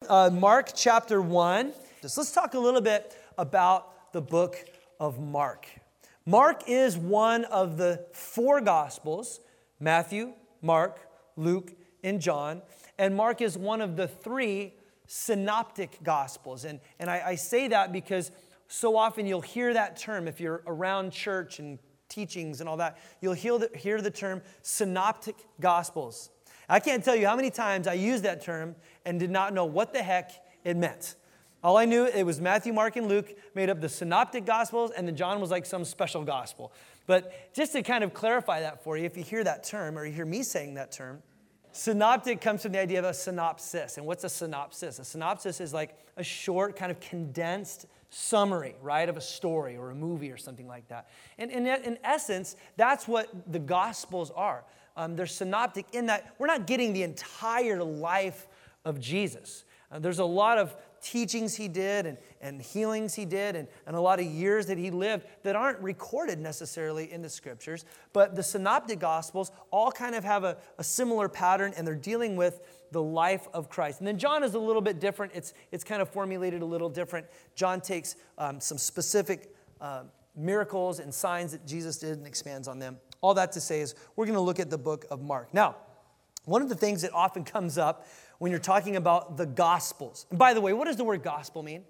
Mark chapter 1. Let's talk a little bit about the book of Mark. Mark is one of the four Gospels: Matthew, Mark, Luke, and John. And Mark is one of the three synoptic Gospels. And I say that because so often you'll hear that term. If you're around church and teachings and all that, you'll hear the term synoptic Gospels. I can't tell you how many times I used that term and did not know what the heck it meant. All I knew, it was Matthew, Mark, and Luke made up the synoptic Gospels, and then John was like some special gospel. But just to kind of clarify that for you, if you hear that term, or you hear me saying that term, synoptic comes from the idea of a synopsis. And what's a synopsis? A synopsis is like a short, kind of condensed summary, right, of a story or a movie or something like that. And in essence, that's what the Gospels are. They're synoptic in that we're not getting the entire life of Jesus. There's a lot of teachings he did and healings he did and a lot of years that he lived that aren't recorded necessarily in the Scriptures. But the synoptic Gospels all kind of have a similar pattern, and they're dealing with the life of Christ. And then John is a little bit different. It's kind of formulated a little different. John takes some specific miracles and signs that Jesus did and expands on them. All that to say is we're going to look at the book of Mark. Now, one of the things that often comes up when you're talking about the Gospels. And by the way, what does the word gospel mean?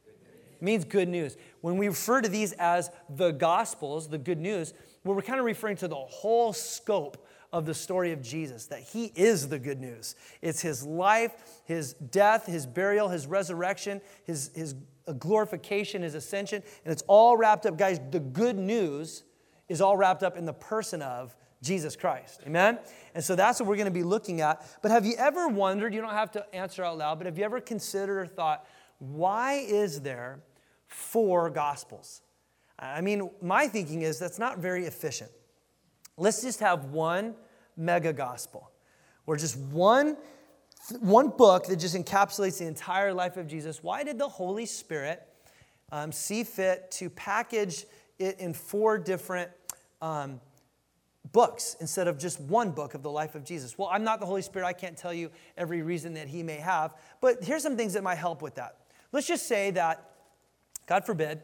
It means good news. When we refer to these as the Gospels, the good news, we're kind of referring to the whole scope of the story of Jesus, that he is the good news. It's his life, his death, his burial, his resurrection, his glorification, his ascension, and it's all wrapped up. Guys, the good news is all wrapped up in the person of Jesus Christ. Amen? And so that's what we're going to be looking at. But have you ever wondered, you don't have to answer out loud, but have you ever considered or thought, why is there 4 Gospels? I mean, my thinking is that's not very efficient. Let's just have one mega gospel, or just one book that just encapsulates the entire life of Jesus. Why did the Holy Spirit see fit to package it in 4 different books instead of just one book of the life of Jesus? Well, I'm not the Holy Spirit. I can't tell you every reason that he may have. But here's some things that might help with that. Let's just say that, God forbid,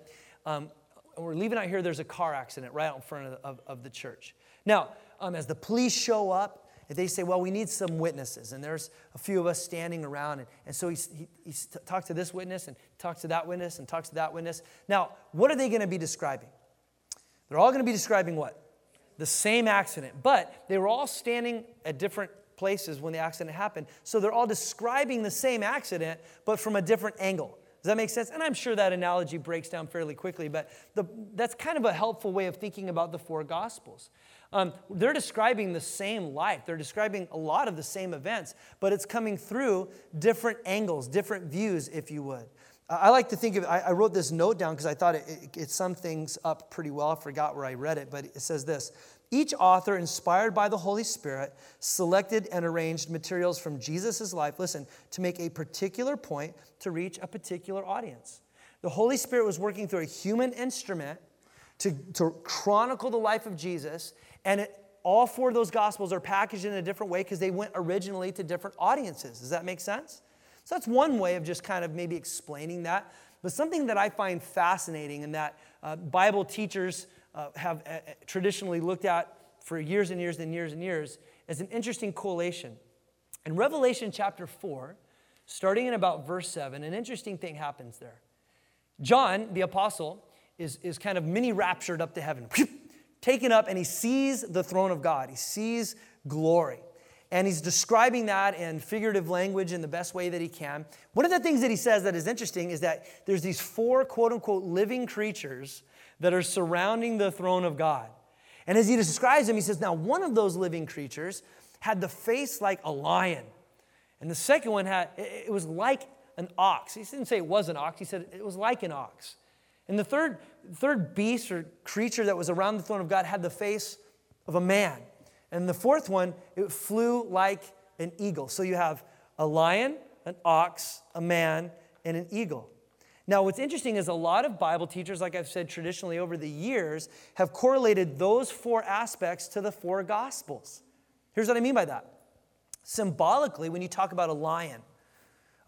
we're leaving out here, there's a car accident right out in front of the church. Now, as the police show up, they say, well, we need some witnesses. And there's a few of us standing around. And so he talks to this witness and talks to that witness and talks to that witness. Now, what are they going to be describing? They're all going to be describing what? The same accident. But they were all standing at different places when the accident happened. So they're all describing the same accident, but from a different angle. Does that make sense? And I'm sure that analogy breaks down fairly quickly, but that's kind of a helpful way of thinking about the 4 Gospels. They're describing the same life. They're describing a lot of the same events, but it's coming through different angles, different views, if you would. I like to think of, I wrote this note down because I thought it summed things up pretty well. I forgot where I read it, but it says this: each author, inspired by the Holy Spirit, selected and arranged materials from Jesus' life, listen, to make a particular point to reach a particular audience. The Holy Spirit was working through a human instrument to chronicle the life of Jesus, and all 4 of those Gospels are packaged in a different way because they went originally to different audiences. Does that make sense? So that's one way of just kind of maybe explaining that. But something that I find fascinating and that Bible teachers have traditionally looked at for years and years and years and years is an interesting correlation. In Revelation chapter 4, starting in about verse 7, an interesting thing happens there. John, the apostle, is kind of mini-raptured up to heaven, taken up, and he sees the throne of God. He sees glory. And he's describing that in figurative language in the best way that he can. One of the things that he says that is interesting is that there's these 4 quote-unquote living creatures that are surrounding the throne of God. And as he describes them, he says, now one of those living creatures had the face like a lion. And the second one it was like an ox. He didn't say it was an ox. He said it was like an ox. And the third beast or creature that was around the throne of God had the face of a man. And the 4th one, it flew like an eagle. So you have a lion, an ox, a man, and an eagle. Now, what's interesting is a lot of Bible teachers, like I've said traditionally over the years, have correlated those 4 aspects to the 4 Gospels. Here's what I mean by that. Symbolically, when you talk about a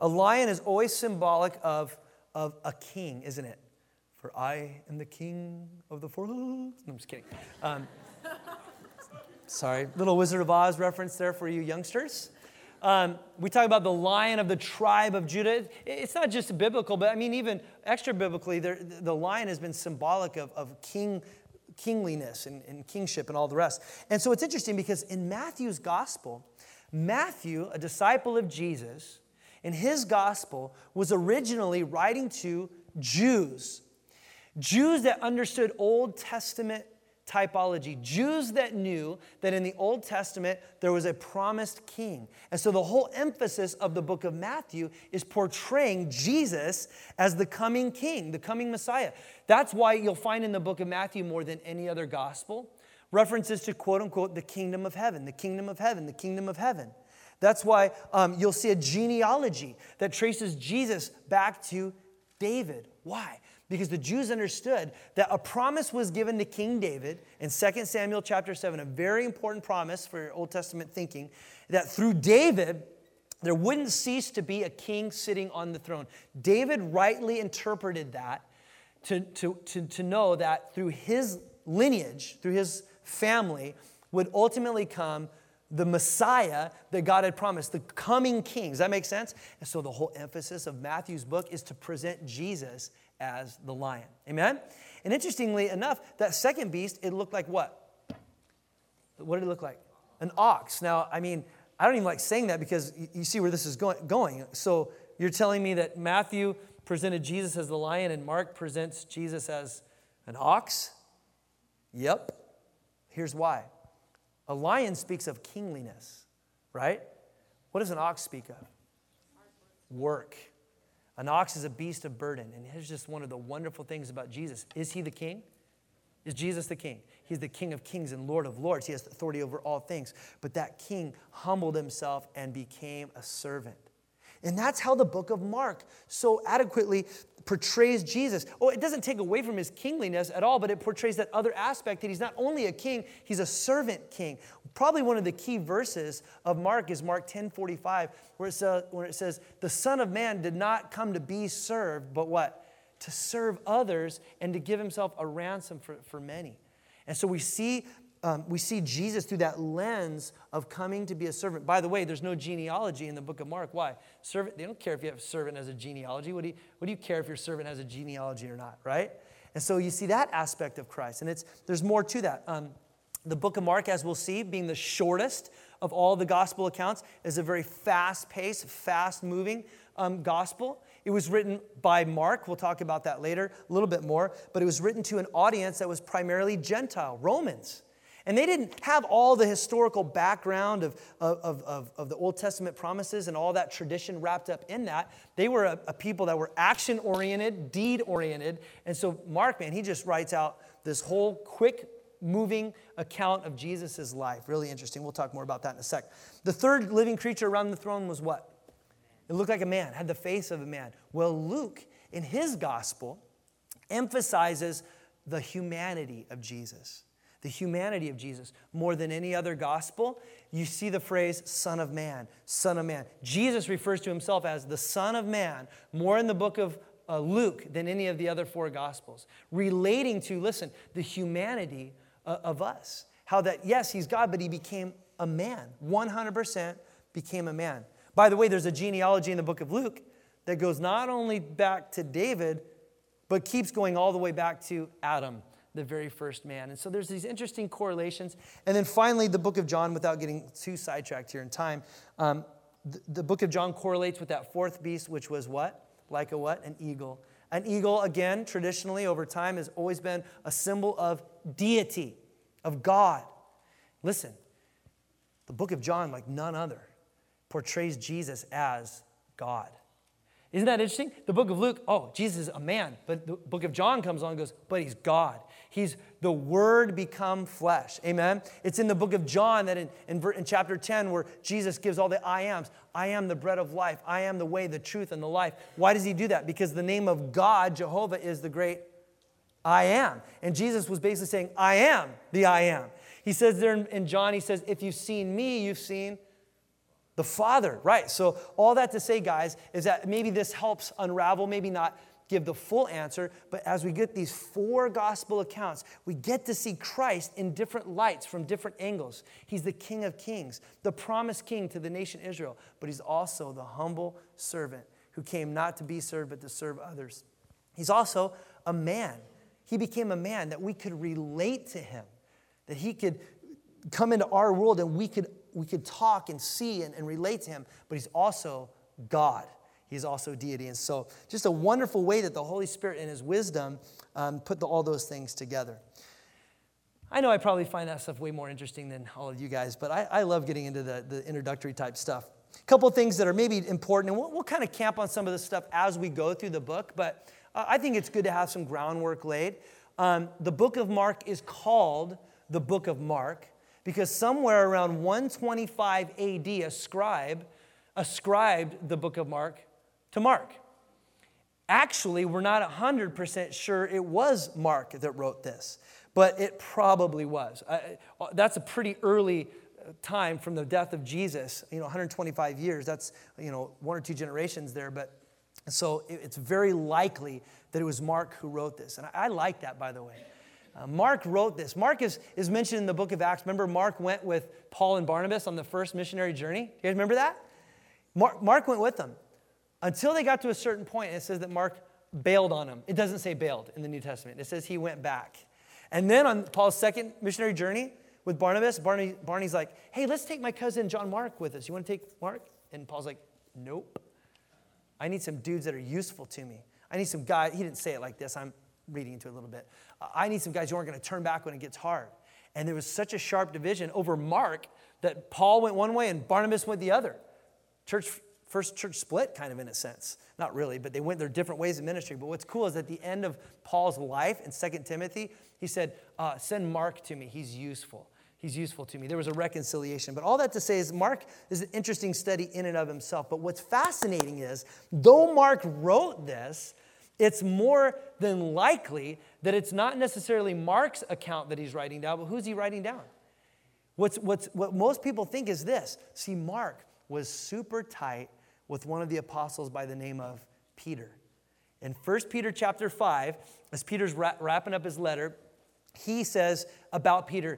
A lion is always symbolic of a king, isn't it? For I am the king of the forest. No, I'm just kidding. Sorry, little Wizard of Oz reference there for you youngsters. We talk about the lion of the tribe of Judah. It's not just biblical, but I mean even extra biblically, the lion has been symbolic of kingliness and kingship and all the rest. And so it's interesting because in Matthew's gospel, Matthew, a disciple of Jesus, in his gospel was originally writing to Jews that understood Old Testament typology, Jews that knew that in the Old Testament there was a promised king. And so the whole emphasis of the book of Matthew is portraying Jesus as the coming king, the coming Messiah. That's why you'll find in the book of Matthew more than any other gospel references to quote unquote the kingdom of heaven, the kingdom of heaven, the kingdom of heaven. That's why you'll see a genealogy that traces Jesus back to David. Why? Because the Jews understood that a promise was given to King David in 2 Samuel chapter 7, a very important promise for Old Testament thinking, that through David, there wouldn't cease to be a king sitting on the throne. David rightly interpreted that to know that through his lineage, through his family, would ultimately come the Messiah that God had promised, the coming king. Does that make sense? And so the whole emphasis of Matthew's book is to present Jesus as the lion. Amen? And interestingly enough, that second beast, it looked like what? What did it look like? An ox. Now, I mean, I don't even like saying that because you see where this is going. So you're telling me that Matthew presented Jesus as the lion and Mark presents Jesus as an ox? Yep. Here's why. A lion speaks of kingliness, right? What does an ox speak of? Work. An ox is a beast of burden. And here's just one of the wonderful things about Jesus. Is he the king? Is Jesus the king? He's the King of kings and Lord of lords. He has authority over all things. But that king humbled himself and became a servant. And that's how the book of Mark so adequately portrays Jesus. Oh, it doesn't take away from his kingliness at all, but it portrays that other aspect that he's not only a king, he's a servant king. Probably one of the key verses of Mark is Mark 10:45, where it says, the Son of Man did not come to be served, but what? To serve others and to give himself a ransom for many. And so we see Jesus through that lens of coming to be a servant. By the way, there's no genealogy in the book of Mark. Why? Servant. They don't care if you have a servant as a genealogy. What do you care if your servant has a genealogy or not, right? And so you see that aspect of Christ. And there's more to that. The book of Mark, as we'll see, being the shortest of all the gospel accounts, is a very fast-paced, fast-moving gospel. It was written by Mark. We'll talk about that later a little bit more. But it was written to an audience that was primarily Gentile, Romans. And they didn't have all the historical background of the Old Testament promises and all that tradition wrapped up in that. They were a people that were action-oriented, deed-oriented. And so Mark, man, he just writes out this whole quick, moving account of Jesus' life. Really interesting. We'll talk more about that in a sec. The third living creature around the throne was what? It looked like a man, had the face of a man. Well, Luke, in his gospel, emphasizes the humanity of Jesus. The humanity of Jesus. More than any other gospel, you see the phrase Son of Man, Son of Man. Jesus refers to himself as the Son of Man more in the book of Luke than any of the other four gospels. Relating to, listen, the humanity of us. How that, yes, he's God, but he became a man. 100% became a man. By the way, there's a genealogy in the book of Luke that goes not only back to David, but keeps going all the way back to Adam, the very first man. And so there's these interesting correlations. And then finally, the book of John, without getting too sidetracked here in time, the book of John correlates with that fourth beast, which was what? Like a what? An eagle. An eagle, again, traditionally over time has always been a symbol of deity, of God. Listen, the book of John, like none other, portrays Jesus as God. Isn't that interesting? The book of Luke, Jesus is a man. But the book of John comes along and goes, but he's God. He's the Word become flesh. Amen? It's in the book of John that in chapter 10 where Jesus gives all the I ams. I am the bread of life. I am the way, the truth, and the life. Why does he do that? Because the name of God, Jehovah, is the great I am. And Jesus was basically saying, I am the I am. He says there in John, he says, if you've seen me, you've seen The Father, right. So all that to say, guys, is that maybe this helps unravel, maybe not give the full answer, but as we get these 4 gospel accounts, we get to see Christ in different lights from different angles. He's the King of Kings, the promised king to the nation Israel, but he's also the humble servant who came not to be served, but to serve others. He's also a man. He became a man that we could relate to him, that he could come into our world and we could talk and see and relate to him, but he's also God. He's also deity. And so just a wonderful way that the Holy Spirit in his wisdom put all those things together. I know I probably find that stuff way more interesting than all of you guys, but I love getting into the introductory type stuff. A couple of things that are maybe important, and we'll kind of camp on some of this stuff as we go through the book, but I think it's good to have some groundwork laid. The book of Mark is called the book of Mark because somewhere around 125 AD, a scribe ascribed the book of Mark to Mark. Actually, we're not 100% sure it was Mark that wrote this, but it probably was. That's a pretty early time from the death of Jesus, 125 years. That's, 1 or 2 generations there, but so it's very likely that it was Mark who wrote this. And I like that, by the way. Mark wrote this. Mark is mentioned in the book of Acts. Remember, Mark went with Paul and Barnabas on the first missionary journey? You guys remember that? Mark went with them until they got to a certain point. And it says that Mark bailed on them. It doesn't say bailed in the New Testament. It says he went back. And then on Paul's second missionary journey with Barnabas, Barney's like, hey, let's take my cousin John Mark with us. You want to take Mark? And Paul's like, nope. I need some dudes that are useful to me. I need some guys. He didn't say it like this. I'm reading into it a little bit. I need some guys who aren't going to turn back when it gets hard. And there was such a sharp division over Mark that Paul went one way and Barnabas went the other. First church split, kind of in a sense. Not really, but they went their different ways of ministry. But what's cool is at the end of Paul's life in 2 Timothy, he said, send Mark to me. He's useful. He's useful to me. There was a reconciliation. But all that to say is Mark is an interesting study in and of himself. But what's fascinating is, though Mark wrote this, it's more than likely that it's not necessarily Mark's account that he's writing down, but who's he writing down? What most people think is this. See, Mark was super tight with one of the apostles by the name of Peter. In 1 Peter chapter 5, as Peter's wrapping up his letter, he says about Peter,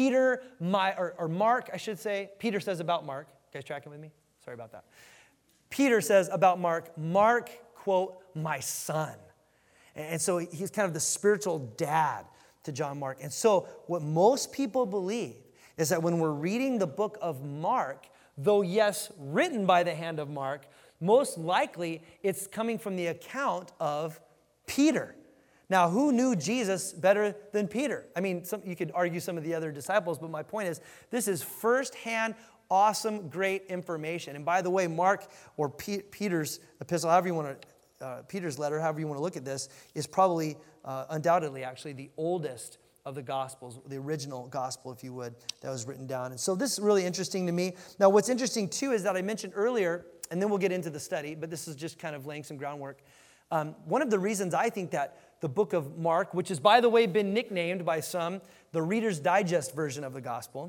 Mark, I should say, Peter says about Mark. You guys tracking with me? Sorry about that. Peter says about Mark, quote, my son. And so he's kind of the spiritual dad to John Mark. And so what most people believe is that when we're reading the book of Mark, though yes, written by the hand of Mark, most likely it's coming from the account of Peter. Now, who knew Jesus better than Peter? I mean, you could argue some of the other disciples, but my point is, this is firsthand, awesome, great information. And by the way, Mark or Peter's epistle, however you want to, Peter's letter, however you want to look at this, is probably undoubtedly actually the oldest of the Gospels, the original Gospel, if you would, that was written down. And so this is really interesting to me. Now, what's interesting, too, is that I mentioned earlier, and then we'll get into the study, but this is just kind of laying some groundwork. One of the reasons I think that the book of Mark, which has, by the way, been nicknamed by some the Reader's Digest version of the Gospel,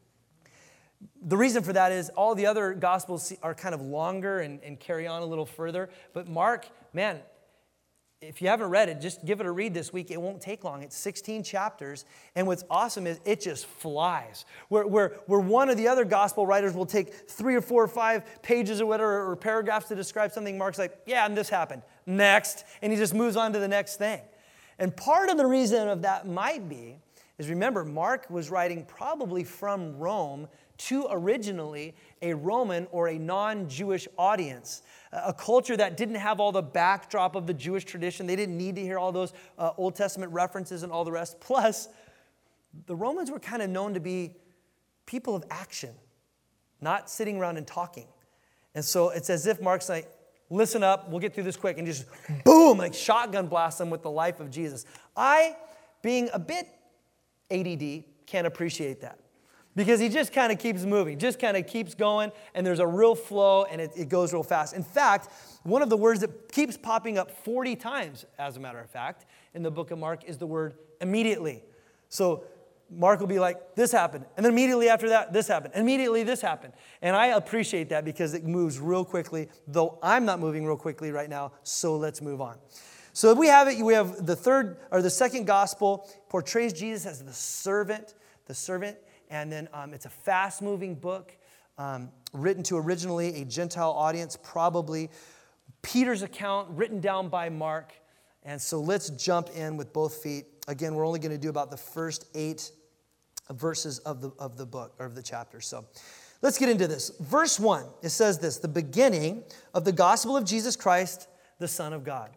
the reason for that is all the other Gospels are kind of longer and carry on a little further. But Mark, man, if you haven't read it, just give it a read this week. It won't take long. It's 16 chapters. And what's awesome is it just flies. Where one of the other gospel writers will take 3 or 4 or 5 pages or whatever, or paragraphs to describe something, Mark's like, yeah, and this happened. Next. And he just moves on to the next thing. And part of the reason of that might be is, remember, Mark was writing probably from Rome to originally a Roman or a non-Jewish audience, a culture that didn't have all the backdrop of the Jewish tradition. They didn't need to hear all those Old Testament references and all the rest. Plus, the Romans were kind of known to be people of action, not sitting around and talking. And so it's as if Mark's like, listen up, we'll get through this quick, and just boom, like shotgun blast them with the life of Jesus. I, being a bit ADD, can't appreciate that. Because he just kind of keeps moving, just kind of keeps going, and there's a real flow, and it goes real fast. In fact, one of the words that keeps popping up 40 times, as a matter of fact, in the book of Mark is the word immediately. So Mark will be like, this happened. And then immediately after that, this happened. And immediately this happened. And I appreciate that because it moves real quickly, though I'm not moving real quickly right now, so let's move on. So we have it. We have the second gospel portrays Jesus as the servant, and then it's a fast-moving book written to originally a Gentile audience, probably Peter's account written down by Mark. And so let's jump in with both feet. Again, we're only going to do about the first 8 verses of the book, or of the chapter. So let's get into this. Verse 1, it says this: the beginning of the gospel of Jesus Christ, the Son of God.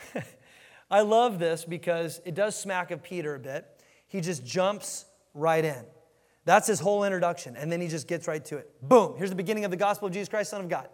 I love this because it does smack of Peter a bit. He just jumps right in. That's his whole introduction, and then he just gets right to it. Boom, here's the beginning of the gospel of Jesus Christ, Son of God.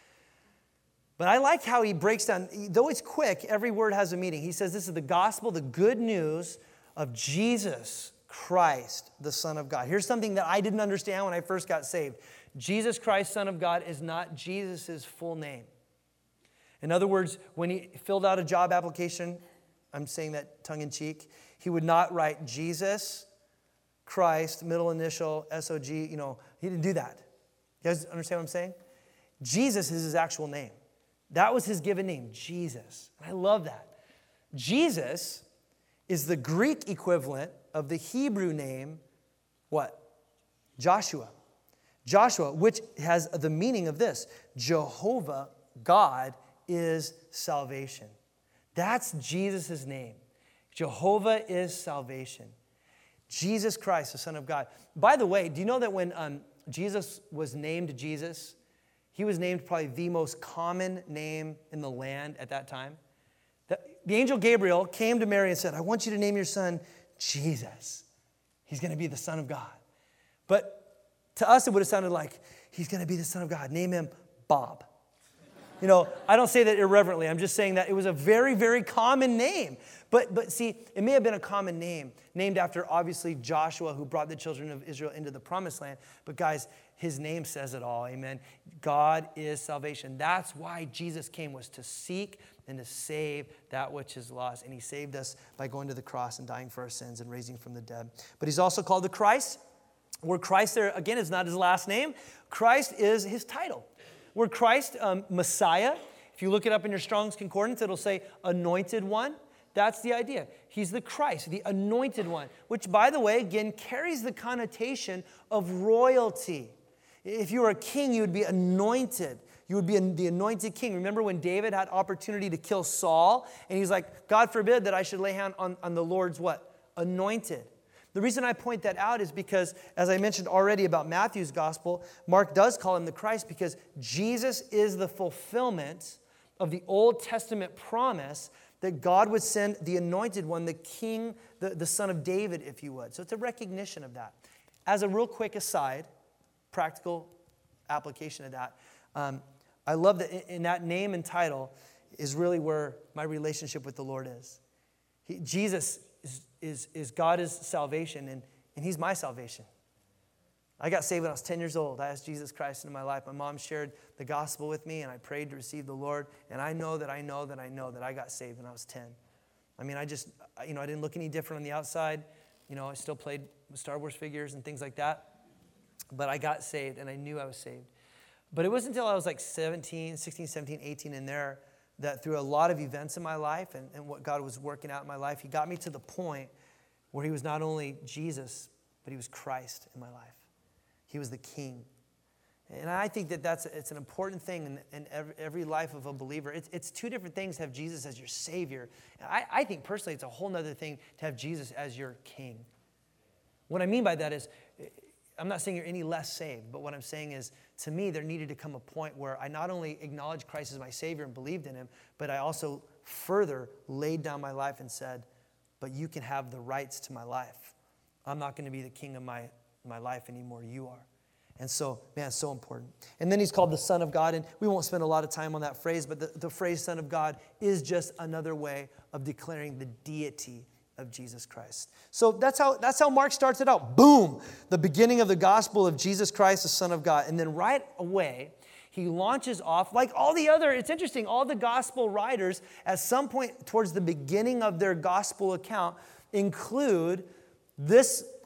But I like how he breaks down, though it's quick, every word has a meaning. He says this is the gospel, the good news of Jesus Christ, the Son of God. Here's something that I didn't understand when I first got saved. Jesus Christ, Son of God, is not Jesus' full name. In other words, when he filled out a job application, I'm saying that tongue-in-cheek, he would not write Jesus Christ, middle initial, S-O-G, he didn't do that. You guys understand what I'm saying? Jesus is his actual name. That was his given name, Jesus. I love that. Jesus is the Greek equivalent of the Hebrew name, what? Joshua. Joshua, which has the meaning of this: Jehovah, God, is salvation. That's Jesus' name. Jehovah is salvation. Jesus Christ, the Son of God. By the way, do you know that when Jesus was named Jesus, he was named probably the most common name in the land at that time? The angel Gabriel came to Mary and said, I want you to name your son Jesus. He's going to be the Son of God. But to us, it would have sounded like, he's going to be the Son of God. Name him Bob. I don't say that irreverently. I'm just saying that it was a very, very common name. But see, it may have been a common name, named after, obviously, Joshua, who brought the children of Israel into the promised land. But guys, his name says it all, amen? God is salvation. That's why Jesus came, was to seek and to save that which is lost. And he saved us by going to the cross and dying for our sins and raising from the dead. But he's also called the Christ. Where Christ there, again, is not his last name. Christ is his title. Where Christ, Messiah, if you look it up in your Strong's Concordance, it'll say anointed one. That's the idea. He's the Christ, the anointed one, which, by the way, again, carries the connotation of royalty. If you were a king, you would be anointed. You would be the anointed king. Remember when David had opportunity to kill Saul? And he's like, God forbid that I should lay hand on the Lord's what? Anointed. The reason I point that out is because, as I mentioned already about Matthew's gospel, Mark does call him the Christ because Jesus is the fulfillment of the Old Testament promise that God would send the anointed one, the king, the son of David, if you would. So it's a recognition of that. As a real quick aside, practical application of that, I love that in that name and title is really where my relationship with the Lord is. Jesus is God is salvation, and he's my salvation. I got saved when I was 10 years old. I asked Jesus Christ into my life. My mom shared the gospel with me, and I prayed to receive the Lord. And I know that I got saved when I was 10. I mean, I didn't look any different on the outside. I still played with Star Wars figures and things like that. But I got saved, and I knew I was saved. But it wasn't until I was like 16, 17, 18 in there that through a lot of events in my life and what God was working out in my life, he got me to the point where he was not only Jesus, but he was Christ in my life. He was the King. And I think that it's an important thing in every life of a believer. It's two different things to have Jesus as your Savior. And I think personally it's a whole other thing to have Jesus as your King. What I mean by that is, I'm not saying you're any less saved, but what I'm saying is, to me, there needed to come a point where I not only acknowledged Christ as my Savior and believed in him, but I also further laid down my life and said, but you can have the rights to my life. I'm not going to be the king of my life anymore. You are. And so, man, it's so important. And then he's called the Son of God, and we won't spend a lot of time on that phrase, but the phrase Son of God is just another way of declaring the deity of Jesus Christ. So that's how Mark starts it out. Boom! The beginning of the gospel of Jesus Christ, the Son of God. And then right away, he launches off like it's interesting, all the gospel writers at some point towards the beginning of their gospel account include this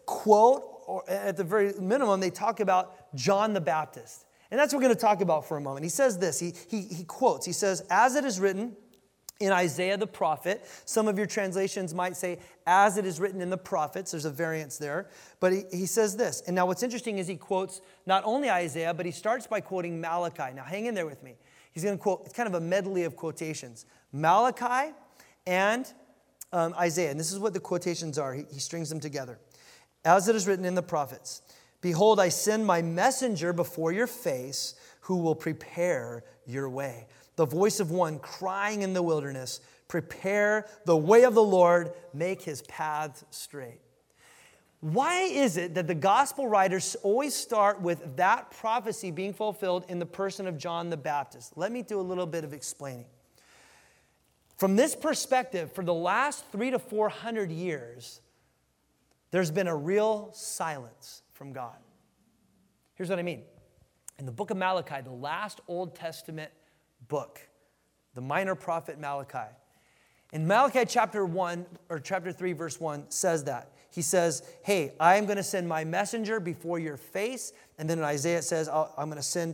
quote, or at the very minimum, they talk about John the Baptist. And that's what we're going to talk about for a moment. He says this, he quotes, he says, as it is written in Isaiah the prophet. Some of your translations might say, as it is written in the prophets. There's a variance there. But he says this. And now what's interesting is he quotes not only Isaiah, but he starts by quoting Malachi. Now hang in there with me. He's going to quote, it's kind of a medley of quotations. Malachi and Isaiah. And this is what the quotations are. He strings them together. As it is written in the prophets. Behold, I send my messenger before your face who will prepare your way. The voice of one crying in the wilderness, prepare the way of the Lord, make his paths straight. Why is it that the gospel writers always start with that prophecy being fulfilled in the person of John the Baptist? Let me do a little bit of explaining. From this perspective, for the last 300 to 400 years, there's been a real silence from God. Here's what I mean. In the book of Malachi, the last Old Testament book, the minor prophet Malachi. In Malachi chapter 1, or chapter 3, verse 1, says that. He says, hey, I'm going to send my messenger before your face. And then in Isaiah it says, I'm going to send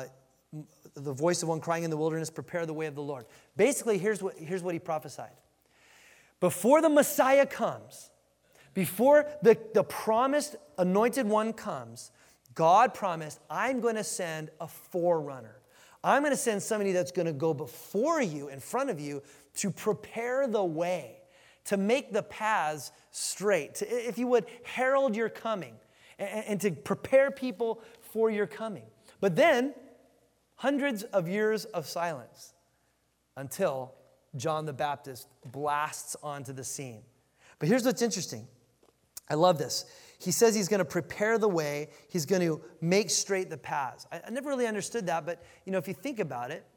the voice of one crying in the wilderness, prepare the way of the Lord. Basically, here's what he prophesied. Before the Messiah comes, before the promised anointed one comes, God promised, I'm going to send a forerunner. I'm going to send somebody that's going to go before you, in front of you, to prepare the way, to make the paths straight, to, if you would, herald your coming, and to prepare people for your coming. But then, hundreds of years of silence until John the Baptist blasts onto the scene. But here's what's interesting. I love this. He says he's going to prepare the way. He's going to make straight the paths. I never really understood that, but if you think about it,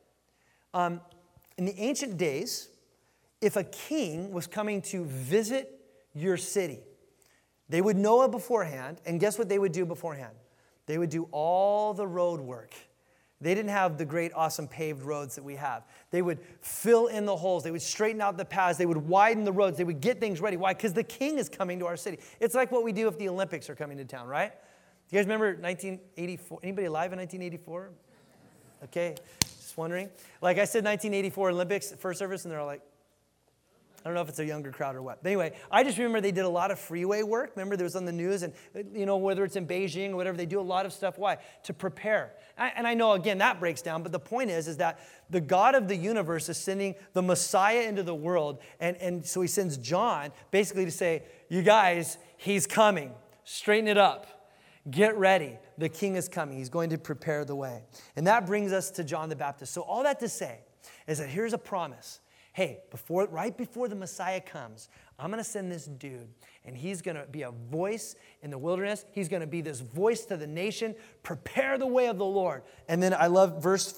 in the ancient days, if a king was coming to visit your city, they would know it beforehand, and guess what they would do beforehand? They would do all the road work. They didn't have the great, awesome paved roads that we have. They would fill in the holes. They would straighten out the paths. They would widen the roads. They would get things ready. Why? Because the king is coming to our city. It's like what we do if the Olympics are coming to town, right? You guys remember 1984? Anybody alive in 1984? Okay, just wondering. Like I said, 1984 Olympics, first service, and they're all like, I don't know if it's a younger crowd or what. But anyway, I just remember they did a lot of freeway work. Remember, there was on the news, and whether it's in Beijing or whatever, they do a lot of stuff. Why? To prepare. And I know, again, that breaks down, but the point is that the God of the universe is sending the Messiah into the world, and so he sends John basically to say, you guys, he's coming. Straighten it up. Get ready. The king is coming. He's going to prepare the way. And that brings us to John the Baptist. So all that to say is that here's a promise. Hey, right before the Messiah comes, I'm going to send this dude, and he's going to be a voice in the wilderness. He's going to be this voice to the nation. Prepare the way of the Lord. And then I love first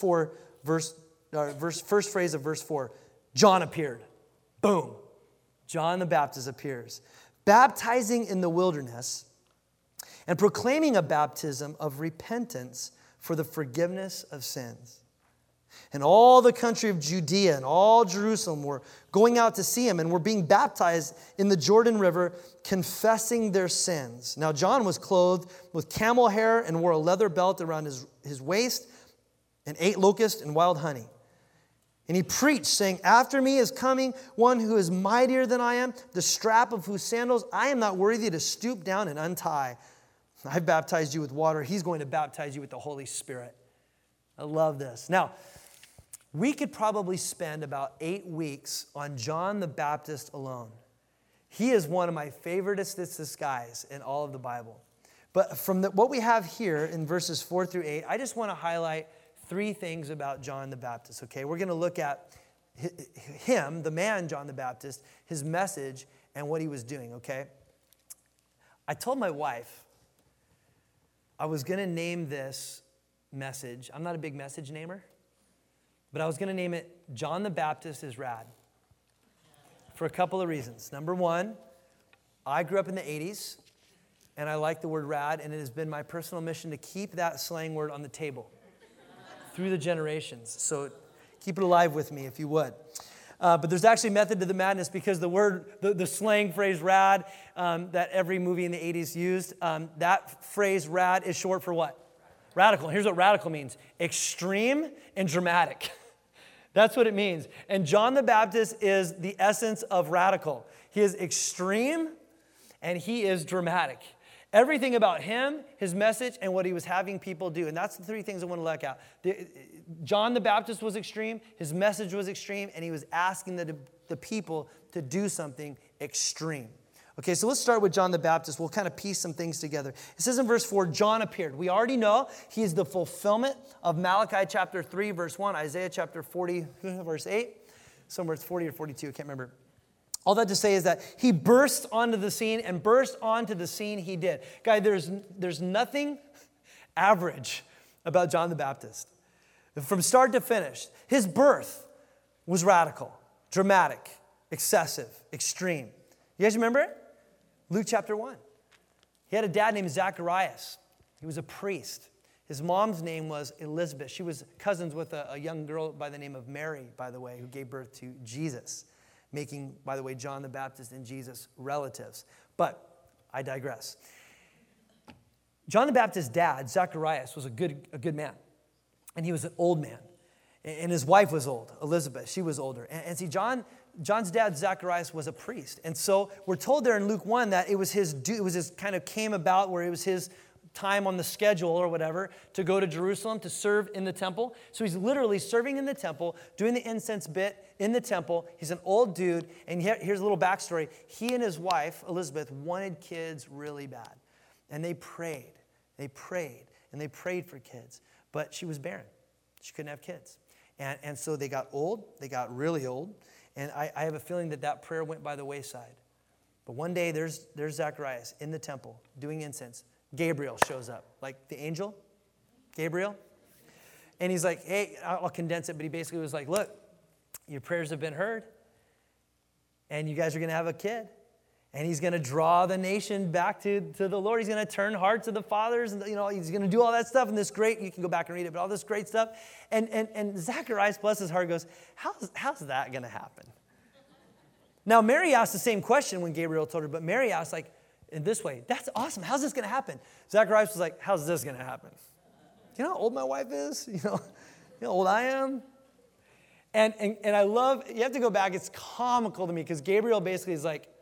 phrase of verse 4. John appeared. Boom. John the Baptist appears. Baptizing in the wilderness and proclaiming a baptism of repentance for the forgiveness of sins. And all the country of Judea and all Jerusalem were going out to see him and were being baptized in the Jordan River, confessing their sins. Now John was clothed with camel hair and wore a leather belt around his waist and ate locusts and wild honey. And he preached, saying, after me is coming one who is mightier than I am, the strap of whose sandals I am not worthy to stoop down and untie. I've baptized you with water. He's going to baptize you with the Holy Spirit. I love this. Now, we could probably spend about 8 weeks on John the Baptist alone. He is one of my favoriteest guys in all of the Bible. But from what we have here in verses 4 through 8, I just want to highlight 3 things about John the Baptist, okay? We're going to look at him, the man John the Baptist, his message, and what he was doing, okay? I told my wife I was going to name this message. I'm not a big message namer. But I was going to name it, John the Baptist is Rad, for a couple of reasons. Number one, I grew up in the 80s, and I like the word rad, and it has been my personal mission to keep that slang word on the table through the generations. So keep it alive with me, if you would. But there's actually method to the madness because the word, the slang phrase rad that every movie in the 80s used, that phrase rad is short for what? Radical. Here's what radical means. Extreme and dramatic. That's what it means. And John the Baptist is the essence of radical. He is extreme and he is dramatic. Everything about him, his message, and what he was having people do. And that's the three things I want to look at. John the Baptist was extreme, his message was extreme, and he was asking the people to do something extreme. Okay, so let's start with John the Baptist. We'll kind of piece some things together. It says in verse 4, John appeared. We already know he is the fulfillment of Malachi chapter 3, verse 1, Isaiah chapter 40, verse 8. Somewhere it's 40 or 42, I can't remember. All that to say is that he burst onto the scene, and burst onto the scene he did. Guy, there's nothing average about John the Baptist. From start to finish, his birth was radical, dramatic, excessive, extreme. You guys remember it? Luke chapter 1. He had a dad named Zacharias. He was a priest. His mom's name was Elizabeth. She was cousins with a young girl by the name of Mary, by the way, who gave birth to Jesus, making, by the way, John the Baptist and Jesus relatives. But I digress. John the Baptist's dad, Zacharias, was a good man. And he was an old man. And his wife was old, Elizabeth. She was older. And see, John's dad, Zacharias, was a priest. And so we're told there in Luke 1 that it was his kind of came about where it was his time on the schedule or whatever to go to Jerusalem to serve in the temple. So he's literally serving in the temple, doing the incense bit in the temple. He's an old dude. And here's a little backstory. He and his wife, Elizabeth, wanted kids really bad. And they prayed. And they prayed for kids. But she was barren. She couldn't have kids. And so they got old. They got really old. And I have a feeling that prayer went by the wayside. But one day there's Zacharias in the temple doing incense. Gabriel shows up, like the angel, Gabriel. And he's like, hey, I'll condense it, but he basically was like, look, your prayers have been heard, and you guys are going to have a kid. And he's going to draw the nation back to the Lord. He's going to turn hearts of the fathers, and he's going to do all that stuff. And this great, you can go back and read it, but all this great stuff. And Zacharias, bless his heart, goes, how's that going to happen? Now, Mary asked the same question when Gabriel told her, but Mary asked, like, in this way, that's awesome. How's this going to happen? Zacharias was like, how's this going to happen? You know how old my wife is? You know how old I am? And I love, you have to go back. It's comical to me because Gabriel basically is like,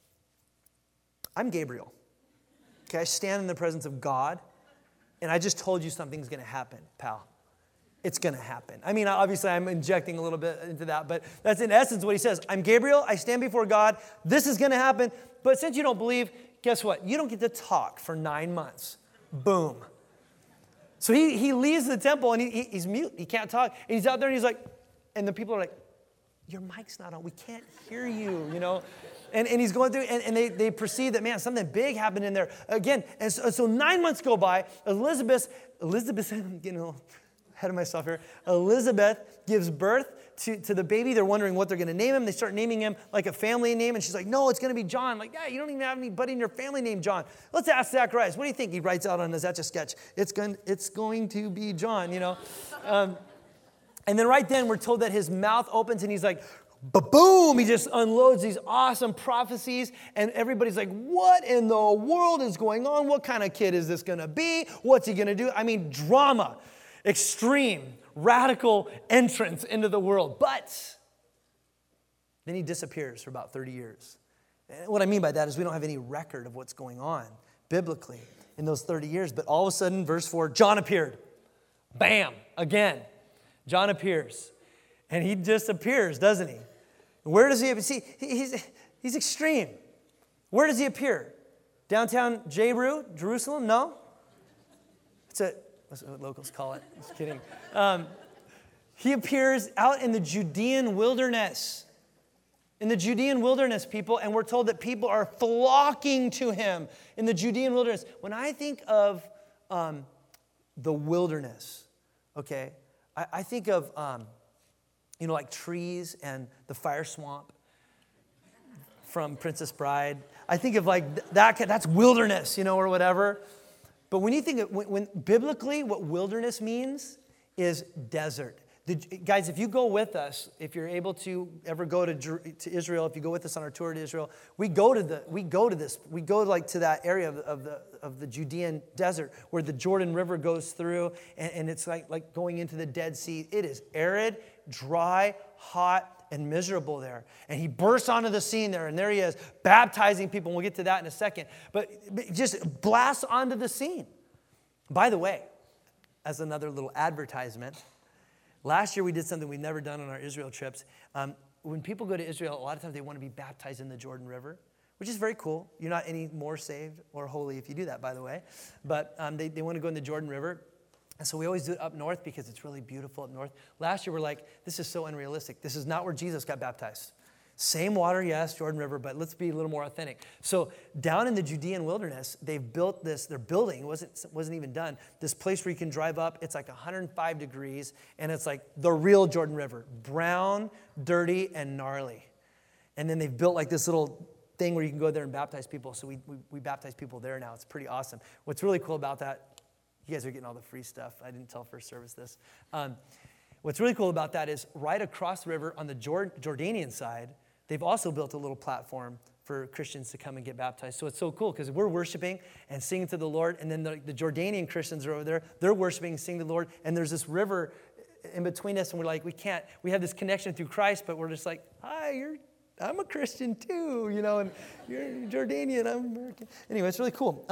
I'm Gabriel. Okay, I stand in the presence of God, and I just told you something's going to happen, pal. It's going to happen. I mean, obviously, I'm injecting a little bit into that, but that's in essence what he says. I'm Gabriel. I stand before God. This is going to happen. But since you don't believe, guess what? You don't get to talk for 9 months. Boom. So he leaves the temple, and he's mute. He can't talk. And he's out there, and he's like, and the people are like, your mic's not on. We can't hear you, And he's going through, and they perceive that, man, something big happened in there. Again, and so 9 months go by. Elizabeth, I'm getting a little ahead of myself here. Elizabeth gives birth to the baby. They're wondering what they're going to name him. They start naming him like a family name, and she's like, no, it's going to be John. Like, yeah, you don't even have anybody in your family named John. Let's ask Zacharias. What do you think? He writes out on his Etch-a-Sketch. It's going to be John, And then right then, we're told that his mouth opens, and he's like, ba-boom, he just unloads these awesome prophecies, and everybody's like, what in the world is going on? What kind of kid is this going to be? What's he going to do? I mean, drama, extreme, radical entrance into the world. But then he disappears for about 30 years. And what I mean by that is we don't have any record of what's going on biblically in those 30 years. But all of a sudden, verse 4, John appeared. Bam, again, John appears. And he disappears, doesn't he? Where does he appear? See, he's extreme. Where does he appear? Downtown Jerusalem? No? That's what locals call it. Just kidding. He appears out in the Judean wilderness. In the Judean wilderness, people, and we're told that people are flocking to him in the Judean wilderness. When I think of the wilderness, okay, I think of... like trees and the fire swamp from Princess Bride. I think of like that's wilderness, or whatever. But when you think of, when biblically, what wilderness means is desert. Guys, if you go with us, if you're able to ever go to Israel, if you go with us on our tour to Israel, we go to like to that area of the Judean desert where the Jordan River goes through, and it's like going into the Dead Sea. It is arid, dry, hot, and miserable there. And he bursts onto the scene there, and there he is, baptizing people. And we'll get to that in a second. But just blasts onto the scene. By the way, as another little advertisement, last year we did something we've never done on our Israel trips. When people go to Israel, a lot of times they want to be baptized in the Jordan River, which is very cool. You're not any more saved or holy if you do that, by the way. But they want to go in the Jordan River. And so we always do it up north because it's really beautiful up north. Last year we're like, this is so unrealistic. This is not where Jesus got baptized. Same water, yes, Jordan River, but let's be a little more authentic. So down in the Judean wilderness, they've built this, they're building, it wasn't even done, this place where you can drive up. It's like 105 degrees, and it's like the real Jordan River, brown, dirty, and gnarly. And then they've built like this little thing where you can go there and baptize people. So we baptize people there now. It's pretty awesome. What's really cool about that, you guys are getting all the free stuff. I didn't tell first service this. What's really cool about that is right across the river on the Jordanian side, they've also built a little platform for Christians to come and get baptized. So it's so cool because we're worshiping and singing to the Lord, and then the Jordanian Christians are over there. They're worshiping and singing to the Lord, and there's this river in between us, and we're like, we have this connection through Christ, but we're just like, hi, I'm a Christian too, and you're Jordanian, I'm American. Anyway, it's really cool.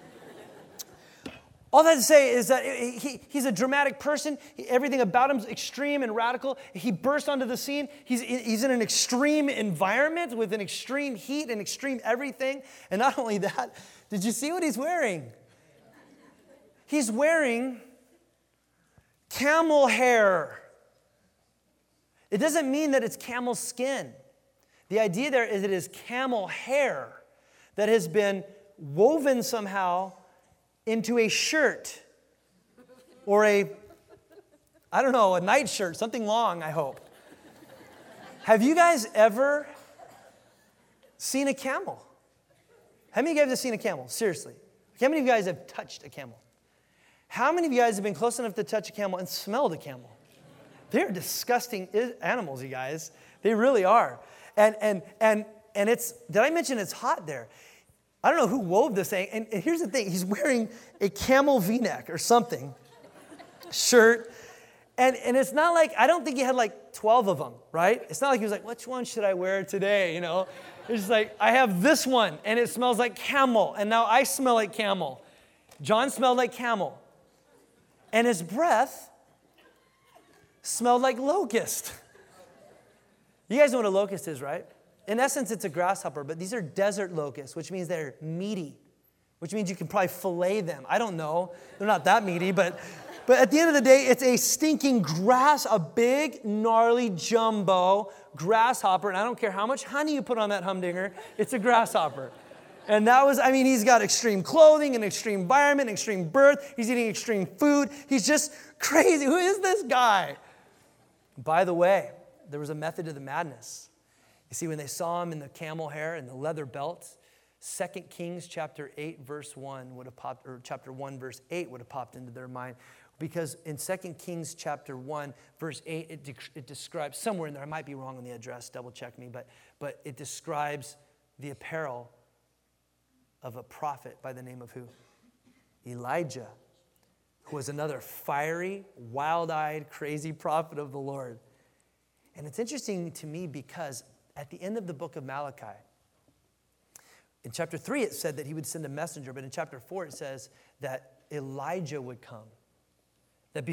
All that to say is that he's a dramatic person. Everything about him is extreme and radical. He bursts onto the scene. He's in an extreme environment with an extreme heat and extreme everything. And not only that, did you see what he's wearing? He's wearing camel hair. It doesn't mean that it's camel skin. The idea there is it is camel hair that has been woven somehow into a shirt or a nightshirt, something long, I hope. Have you guys ever seen a camel? How many of you guys have seen a camel? Seriously. How many of you guys have touched a camel? How many of you guys have been close enough to touch a camel and smelled a camel? They're disgusting animals, you guys. They really are. And it's, did I mention it's hot there? I don't know who wove this thing. And here's the thing. He's wearing a camel V-neck or something, shirt. And it's not like, I don't think he had like 12 of them, right? It's not like he was like, which one should I wear today, It's just like, I have this one, and it smells like camel. And now I smell like camel. John smelled like camel. And his breath smelled like locust. You guys know what a locust is, right? In essence, it's a grasshopper, but these are desert locusts, which means they're meaty, which means you can probably fillet them. I don't know. They're not that meaty, but at the end of the day, it's a stinking a big, gnarly, jumbo grasshopper, and I don't care how much honey you put on that humdinger, it's a grasshopper. And he's got extreme clothing, an extreme environment, an extreme birth. He's eating extreme food. He's just crazy. Who is this guy? By the way, there was a method to the madness. You see, when they saw him in the camel hair and the leather belts, 2 Kings chapter 8, verse 1 would have popped, or chapter 1, verse 8 would have popped into their mind. Because in 2 Kings chapter 1, verse 8, it describes, somewhere in there, I might be wrong on the address, double check me, but it describes the apparel of a prophet by the name of who? Elijah, who was another fiery, wild-eyed, crazy prophet of the Lord. And it's interesting to me because at the end of the book of Malachi, in chapter 3 it said that he would send a messenger, but in chapter 4 it says that Elijah would come. That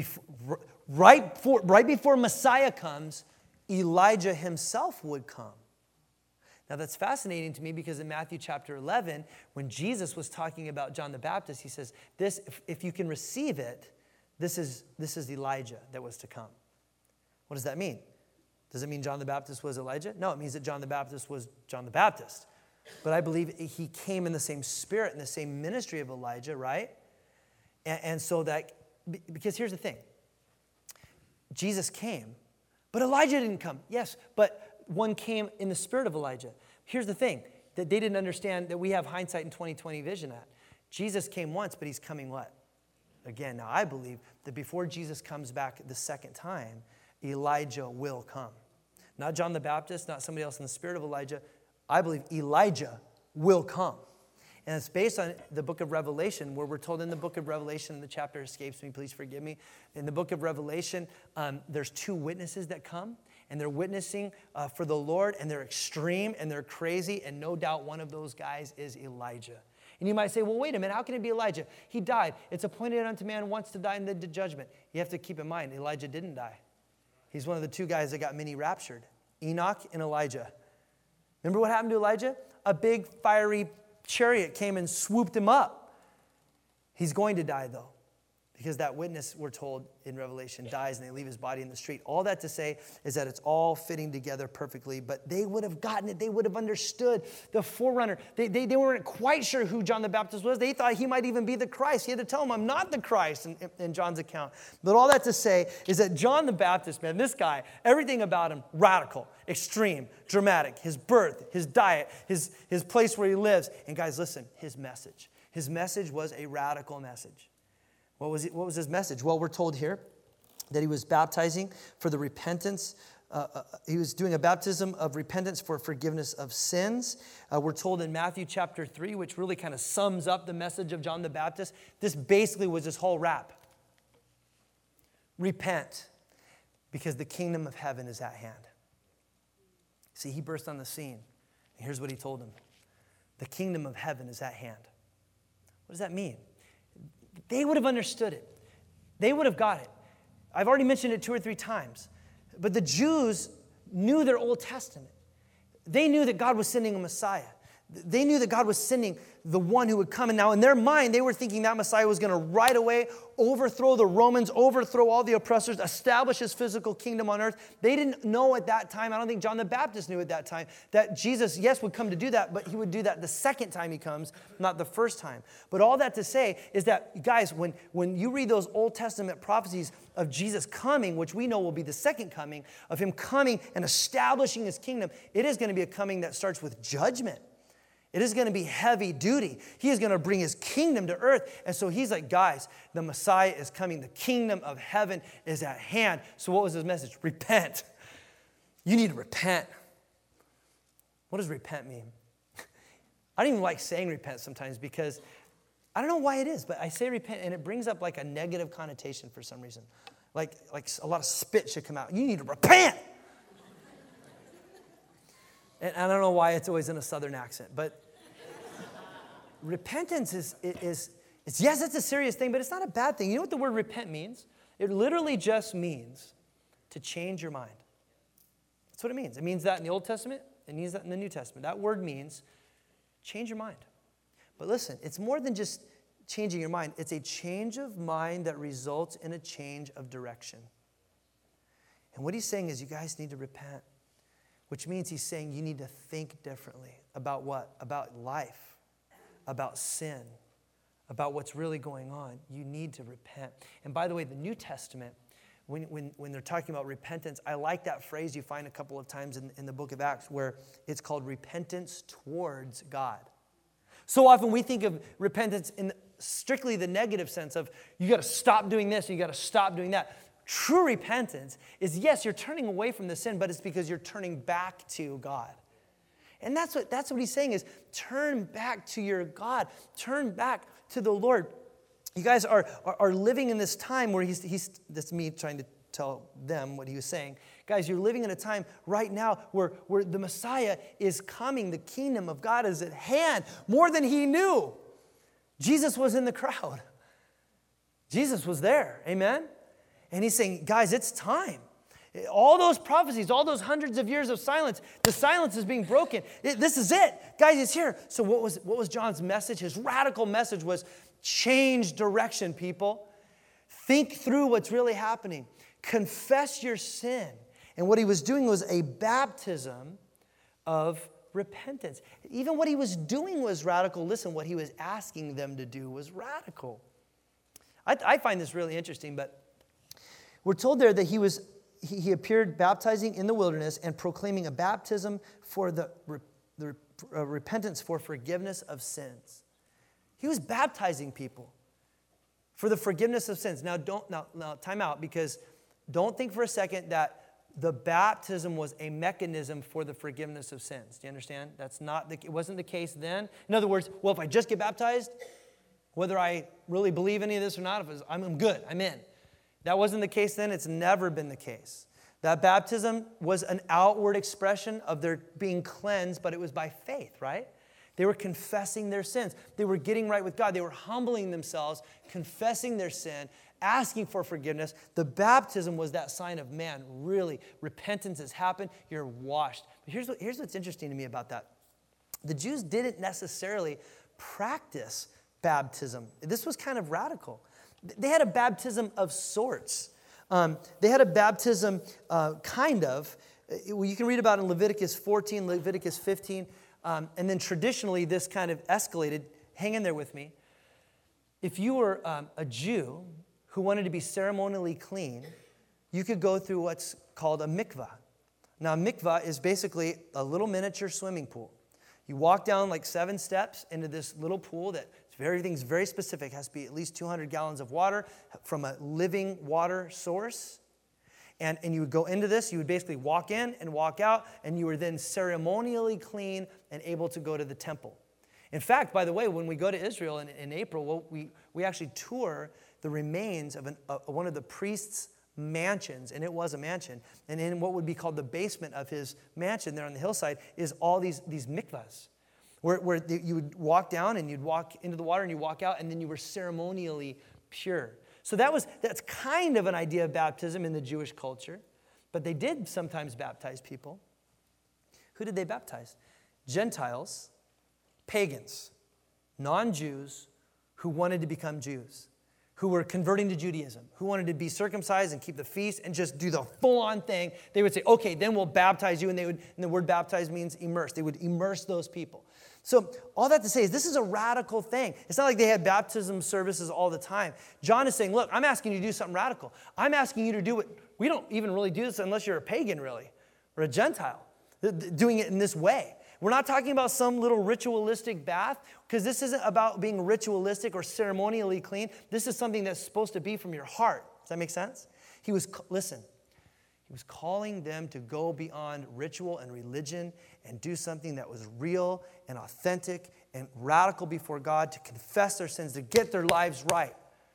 right before Messiah comes, Elijah himself would come. Now that's fascinating to me because in Matthew chapter 11, when Jesus was talking about John the Baptist, he says, "This, if you can receive it, this is Elijah that was to come." What does that mean? Does it mean John the Baptist was Elijah? No, it means that John the Baptist was John the Baptist. But I believe he came in the same spirit and the same ministry of Elijah, right? And so that, because here's the thing. Jesus came, but Elijah didn't come. Yes, but one came in the spirit of Elijah. Here's the thing that they didn't understand, that we have hindsight in 2020 vision at. Jesus came once, but he's coming what? Again. Now I believe that before Jesus comes back the second time, Elijah will come. Not John the Baptist, not somebody else in the spirit of Elijah. I believe Elijah will come. And it's based on the book of Revelation, where we're told in the book of Revelation, and the chapter escapes me, please forgive me. In the book of Revelation, there's 2 witnesses that come, and they're witnessing for the Lord, and they're extreme, and they're crazy, and no doubt one of those guys is Elijah. And you might say, well, wait a minute, how can it be Elijah? He died. It's appointed unto man once to die and then to judgment. You have to keep in mind, Elijah didn't die. He's one of the 2 guys that got mini raptured, Enoch and Elijah. Remember what happened to Elijah? A big fiery chariot came and swooped him up. He's going to die, though, because that witness, we're told in Revelation, dies and they leave his body in the street. All that to say is that it's all fitting together perfectly, but they would have gotten it. They would have understood the forerunner. They weren't quite sure who John the Baptist was. They thought he might even be the Christ. He had to tell them, I'm not the Christ in John's account. But all that to say is that John the Baptist, man, this guy, everything about him, radical, extreme, dramatic. His birth, his diet, his place where he lives. And guys, listen, his message. His message was a radical message. What was his message? Well, we're told here that he was baptizing for the repentance. He was doing a baptism of repentance for forgiveness of sins. We're told in Matthew chapter 3, which really kind of sums up the message of John the Baptist. This basically was his whole rap. Repent, because the kingdom of heaven is at hand. See, he burst on the scene. And here's what he told them. The kingdom of heaven is at hand. What does that mean? They would have understood it. They would have got it. I've already mentioned it 2 or 3 times. But the Jews knew their Old Testament. They knew that God was sending a Messiah. They knew that God was sending the one who would come. And now in their mind, they were thinking that Messiah was going to right away overthrow the Romans, overthrow all the oppressors, establish his physical kingdom on earth. They didn't know at that time, I don't think John the Baptist knew at that time, that Jesus, yes, would come to do that, but he would do that the second time he comes, not the first time. But all that to say is that, guys, when you read those Old Testament prophecies of Jesus coming, which we know will be the second coming, of him coming and establishing his kingdom, it is going to be a coming that starts with judgment. It is going to be heavy duty. He is going to bring his kingdom to earth. And so he's like, guys, the Messiah is coming. The kingdom of heaven is at hand. So what was his message? Repent. You need to repent. What does repent mean? I don't even like saying repent sometimes because I don't know why it is, but I say repent and it brings up like a negative connotation for some reason. Like a lot of spit should come out. You need to repent. And I don't know why it's always in a southern accent, but repentance is yes, it's a serious thing, but it's not a bad thing. You know what the word repent means? It literally just means to change your mind. That's what it means. It means that in the Old Testament. It means that in the New Testament. That word means change your mind. But listen, it's more than just changing your mind. It's a change of mind that results in a change of direction. And what he's saying is you guys need to repent. Which means he's saying you need to think differently about what? About life, about sin, about what's really going on. You need to repent. And by the way, the New Testament, when they're talking about repentance, I like that phrase you find a couple of times in the book of Acts where it's called repentance towards God. So often we think of repentance in strictly the negative sense of you got to stop doing this, you got to stop doing that. True repentance is, yes, you're turning away from the sin, but it's because you're turning back to God. And that's what he's saying is turn back to your God. Turn back to the Lord. You guys are living in this time where that's me trying to tell them what he was saying. Guys, you're living in a time right now where the Messiah is coming. The kingdom of God is at hand more than he knew. Jesus was in the crowd. Jesus was there. Amen? And he's saying, guys, it's time. All those prophecies, all those hundreds of years of silence, the silence is being broken. This is it. Guys, it's here. So what was John's message? His radical message was change direction, people. Think through what's really happening. Confess your sin. And what he was doing was a baptism of repentance. Even what he was doing was radical. Listen, what he was asking them to do was radical. I find this really interesting, but we're told there that he appeared baptizing in the wilderness and proclaiming a baptism for the repentance for forgiveness of sins. He was baptizing people for the forgiveness of sins. Now time out, because don't think for a second that the baptism was a mechanism for the forgiveness of sins. Do you understand? It wasn't the case then. In other words, well, if I just get baptized, whether I really believe any of this or not, I'm good, I'm in. That wasn't the case then. It's never been the case. That baptism was an outward expression of their being cleansed, but it was by faith, right? They were confessing their sins. They were getting right with God. They were humbling themselves, confessing their sin, asking for forgiveness. The baptism was that sign of, man, really, repentance has happened. You're washed. But here's what's interesting to me about that. The Jews didn't necessarily practice baptism. This was kind of radical. They had a baptism of sorts. They had a baptism you can read about in Leviticus 14, Leviticus 15, and then traditionally this kind of escalated. Hang in there with me. If you were a Jew who wanted to be ceremonially clean, you could go through what's called a mikvah. Now, a mikvah is basically a little miniature swimming pool. You walk down like 7 steps into this little pool that everything's very specific. It has to be at least 200 gallons of water from a living water source. And you would go into this. You would basically walk in and walk out, and you were then ceremonially clean and able to go to the temple. In fact, by the way, when we go to Israel in April, we actually tour the remains of one of the priest's mansions, and it was a mansion. And in what would be called the basement of his mansion there on the hillside is all these mikvahs, where you would walk down and you'd walk into the water and you walk out, and then you were ceremonially pure. So that's kind of an idea of baptism in the Jewish culture, but they did sometimes baptize people. Who did they baptize? Gentiles, pagans, non-Jews who wanted to become Jews, who were converting to Judaism, who wanted to be circumcised and keep the feast and just do the full-on thing. They would say, okay, then we'll baptize you, and the word baptize means immerse. They would immerse those people. So all that to say is this is a radical thing. It's not like they had baptism services all the time. John is saying, look, I'm asking you to do something radical. I'm asking you to do what, we don't even really do this unless you're a pagan, really, or a Gentile, doing it in this way. We're not talking about some little ritualistic bath, because this isn't about being ritualistic or ceremonially clean. This is something that's supposed to be from your heart. Does that make sense? He was calling them to go beyond ritual and religion and do something that was real and authentic and radical before God, to confess their sins, to get their lives right.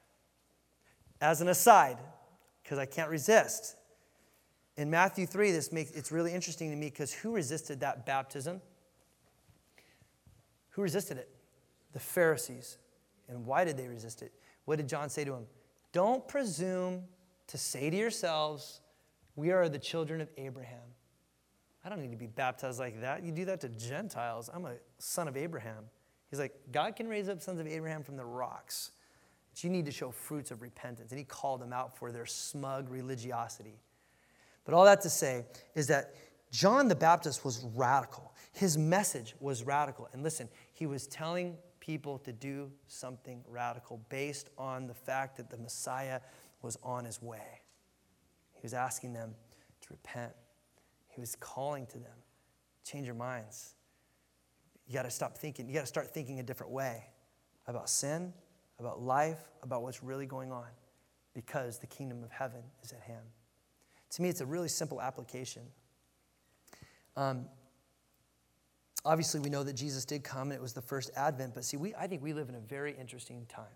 As an aside, because I can't resist, in Matthew 3, it's really interesting to me, because who resisted that baptism? Who resisted it? The Pharisees. And why did they resist it? What did John say to them? Don't presume to say to yourselves, we are the children of Abraham. I don't need to be baptized like that. You do that to Gentiles. I'm a son of Abraham. He's like, God can raise up sons of Abraham from the rocks. But you need to show fruits of repentance. And he called them out for their smug religiosity. But all that to say is that John the Baptist was radical. His message was radical. And listen, he was telling people to do something radical based on the fact that the Messiah was on his way. He was asking them to repent. He was calling to them, change your minds. You got to stop thinking. You got to start thinking a different way about sin, about life, about what's really going on, because the kingdom of heaven is at hand. To me, it's a really simple application. Obviously, we know that Jesus did come, and it was the first advent. But see, I think we live in a very interesting time.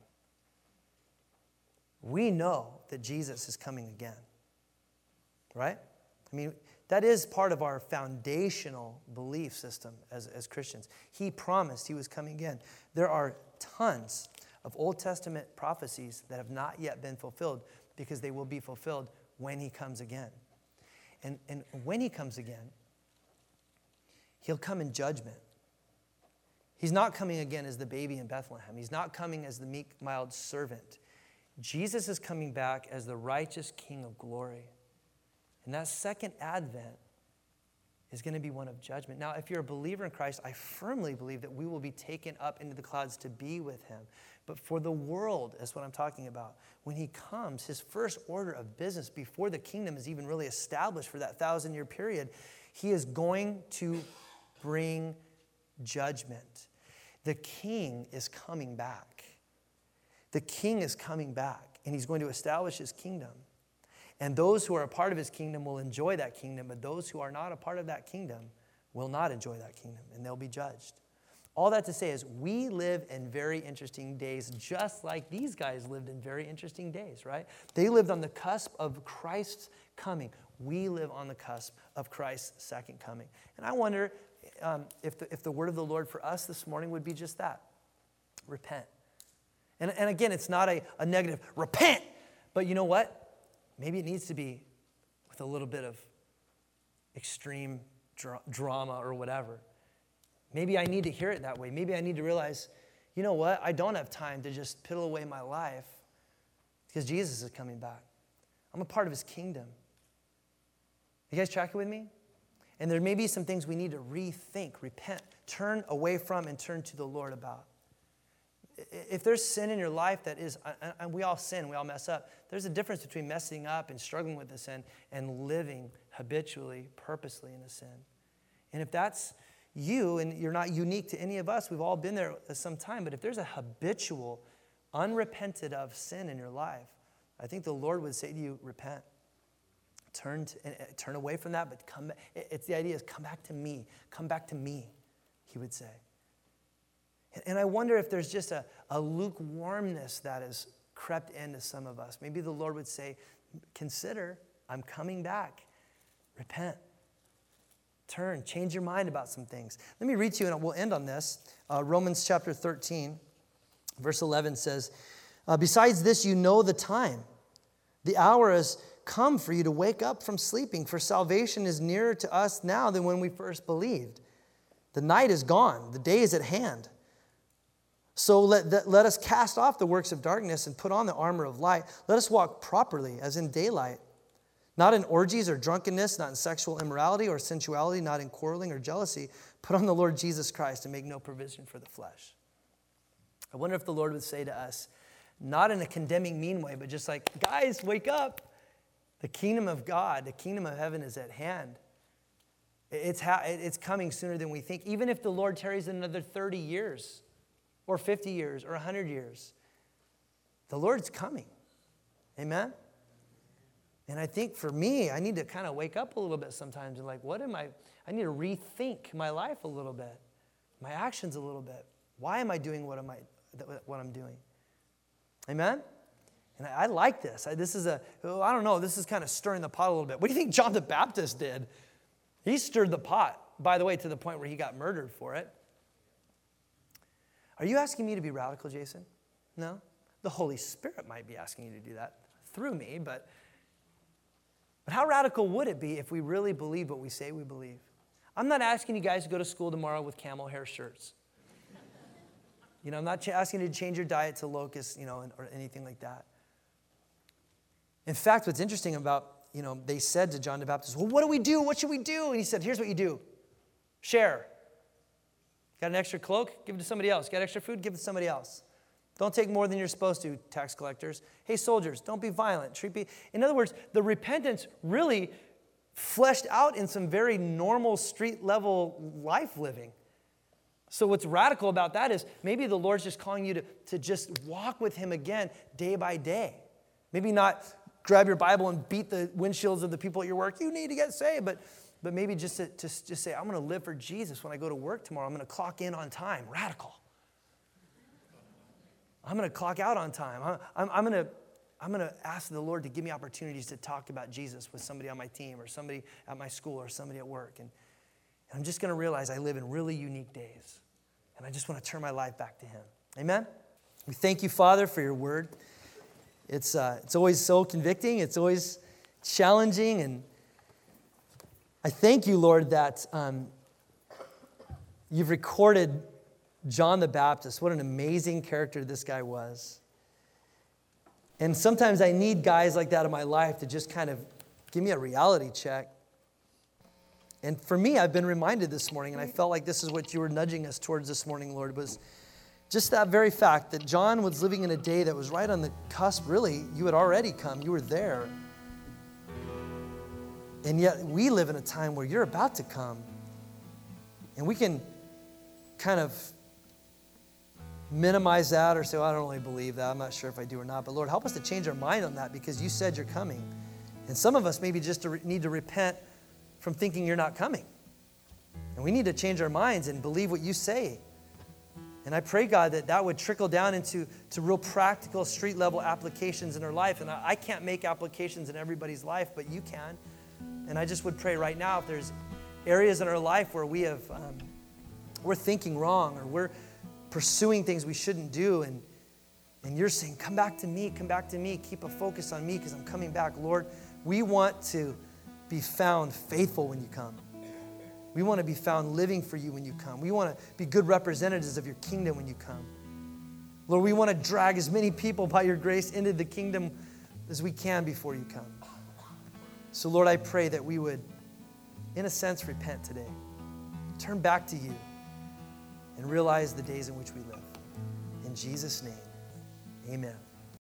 We know that Jesus is coming again, right? I mean, that is part of our foundational belief system as Christians. He promised he was coming again. There are tons of Old Testament prophecies that have not yet been fulfilled, because they will be fulfilled when he comes again. And when he comes again, he'll come in judgment. He's not coming again as the baby in Bethlehem. He's not coming as the meek, mild servant. Jesus is coming back as the righteous King of glory. And that second advent is going to be one of judgment. Now, if you're a believer in Christ, I firmly believe that we will be taken up into the clouds to be with him. But for the world, that's what I'm talking about. When he comes, his first order of business, before the kingdom is even really established for that 1,000-year period, he is going to bring judgment. The king is coming back. The king is coming back, and he's going to establish his kingdom. And those who are a part of his kingdom will enjoy that kingdom, but those who are not a part of that kingdom will not enjoy that kingdom, and they'll be judged. All that to say is we live in very interesting days, just like these guys lived in very interesting days, right? They lived on the cusp of Christ's coming. We live on the cusp of Christ's second coming. And I wonder if the word of the Lord for us this morning would be just that. Repent. And again, it's not a negative, repent. But you know what? Maybe it needs to be with a little bit of extreme drama or whatever. Maybe I need to hear it that way. Maybe I need to realize, you know what? I don't have time to just piddle away my life because Jesus is coming back. I'm a part of his kingdom. You guys tracking with me? And there may be some things we need to rethink, repent, turn away from, and turn to the Lord about. If there's sin in your life that is, and we all sin, we all mess up, there's a difference between messing up and struggling with the sin and living habitually, purposely in a sin. And if that's you, and you're not unique to any of us, we've all been there at some time, but if there's a habitual, unrepented of sin in your life, I think the Lord would say to you, repent. Turn away from that, but come back. It's the idea is come back to me. Come back to me, he would say. And I wonder if there's just a lukewarmness that has crept into some of us. Maybe the Lord would say, consider, I'm coming back. Repent. Turn, change your mind about some things. Let me read to you, and we'll end on this. Romans chapter 13, verse 11 says, besides this, you know the time. The hour has come for you to wake up from sleeping, for salvation is nearer to us now than when we first believed. The night is gone, the day is at hand. So let us cast off the works of darkness and put on the armor of light. Let us walk properly, as in daylight, not in orgies or drunkenness, not in sexual immorality or sensuality, not in quarreling or jealousy. Put on the Lord Jesus Christ and make no provision for the flesh. I wonder if the Lord would say to us, not in a condemning, mean way, but just like, guys, wake up. The kingdom of God, the kingdom of heaven is at hand. It's coming sooner than we think. Even if the Lord tarries another 30 years or 50 years or 100 years, the Lord's coming. Amen? And I think for me, I need to kind of wake up a little bit sometimes and like, I need to rethink my life a little bit, my actions a little bit. Why am I doing what I'm doing? Amen? And I like this. This is kind of stirring the pot a little bit. What do you think John the Baptist did? He stirred the pot, by the way, to the point where he got murdered for it. Are you asking me to be radical, Jason? No? The Holy Spirit might be asking you to do that through me, but how radical would it be if we really believed what we say we believe? I'm not asking you guys to go to school tomorrow with camel hair shirts. I'm not asking you to change your diet to locusts, or anything like that. In fact, what's interesting about, they said to John the Baptist, well, what do we do? What should we do? And he said, here's what you do. Share. Got an extra cloak? Give it to somebody else. Got extra food? Give it to somebody else. Don't take more than you're supposed to, tax collectors. Hey, soldiers, don't be violent. In other words, the repentance really fleshed out in some very normal street-level life living. So what's radical about that is maybe the Lord's just calling you to just walk with him again day by day. Maybe not grab your Bible and beat the windshields of the people at your work. You need to get saved. But maybe just say, I'm going to live for Jesus when I go to work tomorrow. I'm going to clock in on time. Radical. I'm going to clock out on time. I'm going to ask the Lord to give me opportunities to talk about Jesus with somebody on my team or somebody at my school or somebody at work. And I'm just going to realize I live in really unique days. And I just want to turn my life back to him. Amen? We thank you, Father, for your word. It's always so convicting. It's always challenging. And I thank you, Lord, that you've recorded John the Baptist. What an amazing character this guy was. And sometimes I need guys like that in my life to just kind of give me a reality check. And for me, I've been reminded this morning, and I felt like this is what you were nudging us towards this morning, Lord, was just that very fact that John was living in a day that was right on the cusp. Really, you had already come. You were there. And yet we live in a time where you're about to come. And we can kind of minimize that or say, well, I don't really believe that. I'm not sure if I do or not. But Lord, help us to change our mind on that because you said you're coming. And some of us maybe just need to repent from thinking you're not coming. And we need to change our minds and believe what you say. And I pray, God, that would trickle down into real practical street-level applications in our life. And I can't make applications in everybody's life, but you can. And I just would pray right now, if there's areas in our life where we're thinking wrong, or we're pursuing things we shouldn't do, and you're saying, come back to me, keep a focus on me because I'm coming back. Lord, we want to be found faithful when you come. We want to be found living for you when you come. We want to be good representatives of your kingdom when you come. Lord, we want to drag as many people by your grace into the kingdom as we can before you come. So, Lord, I pray that we would, in a sense, repent today. Turn back to you and realize the days in which we live. In Jesus' name, amen.